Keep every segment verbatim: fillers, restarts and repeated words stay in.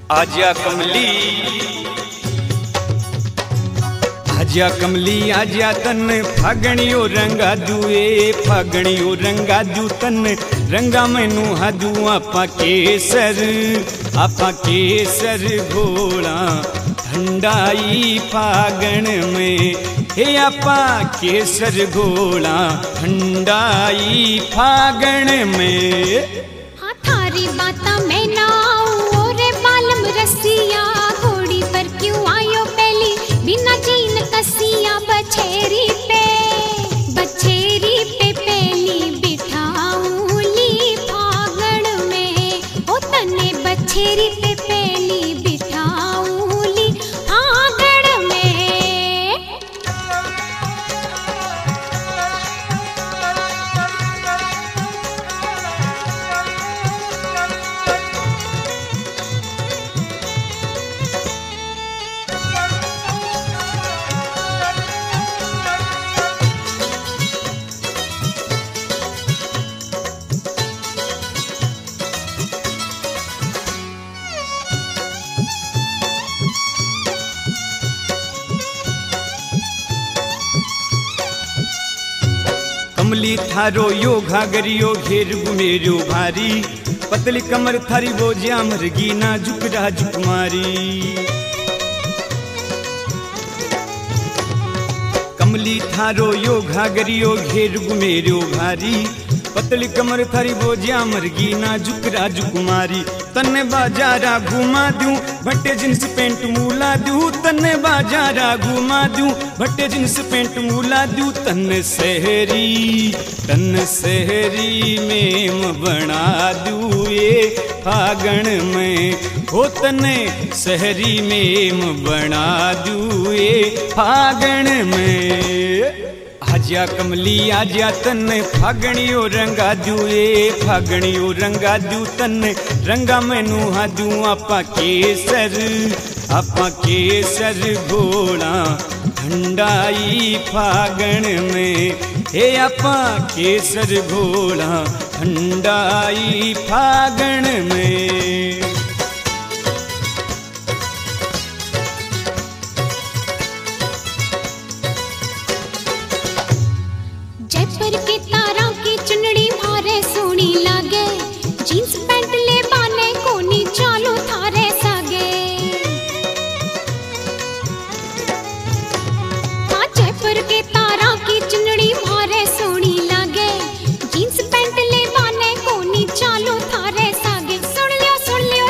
आजा कमली आजा कमली आजा तन फागणियो रंगा दुए फागणियो रंगा दू तन रंगा मैनू हादू आपा केसर आपा केसर घोड़ा ठंडाई फागण में हे आपा केसर घोड़ा ठंडाई फागण में। हाँ थारी बाता मैं ना आऊं रे बालम रसिया घोड़ी पर क्यों आयो पहली बिना जीन कसिया बछेरी पे बछेरी पे पहली बिठाऊं ली फागण में ओ तने बछेरी पे पहली बिठाऊं ली फागण में। कमली थारो यो घागरियो घेर गुमेरो भारी पतली कमर थारी वो ज्यामरगी नाजुक राजुक मारी। कमली थारो यो घागरियो घेर गुमेरो भारी पतली कमर थारी वो ज्यामरगी नाजुक राजुक मारी। तन्ने बाजारा घुमा दूं भट्टे जींस पेंट मूला दूं तन्ने बाजारा घुमा दूं भट्टे जींस पेंट मूला दूं तन्ने शहरी तन्ने शहरी मेम बना दूं ये फागण में हो तन्ने शहरी मेम बना दूं ये फागण में। आजा कमली आजा तन फागणियो रंगा दू ए फागणियो रंगा दू तन रंगा मैनू हादू आपा केसर आपा केसर घोड़ा ठंडाई फागण में हे आपा केसर घोड़ा ठंडाई फागण में। जयपुर के तारा की चुनड़ी मारे सोनी लागे जींस पैंट ले बाने कोनी चालो थारे सागे। हाँ जयपुर के तारा की चुनड़ी मारे सोनी लागे जींस पैंट ले बाने कोनी चालो थारे सागे। सुन लियो सुन लियो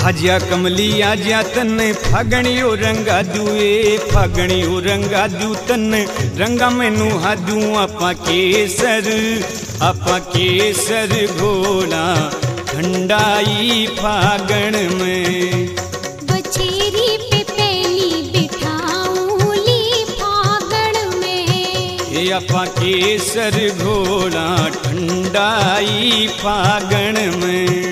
आज्या कमली आज्या तन फागणियो रंगा दुए फागणियो रंगा दू तन रंगा मैनू हादू आपा केसर आपा केसर घोड़ा ठंडाई फागण में बछेरी पे पहली बिठाऊली फागण में ये आपा केसर घोड़ा ठंडाई फागण में